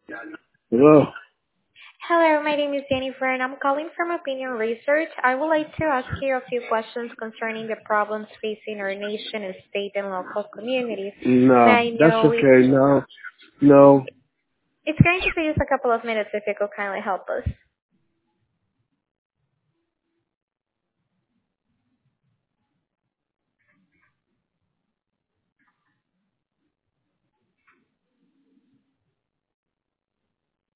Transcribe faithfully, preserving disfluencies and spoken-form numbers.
Hello. Hello, my name is Jennifer, and I'm calling from Opinion Research. I would like to ask you a few questions concerning the problems facing our nation and state and local communities. May No, I that's know which... okay. No, no. It's going to take us a couple of minutes if you could kindly help us.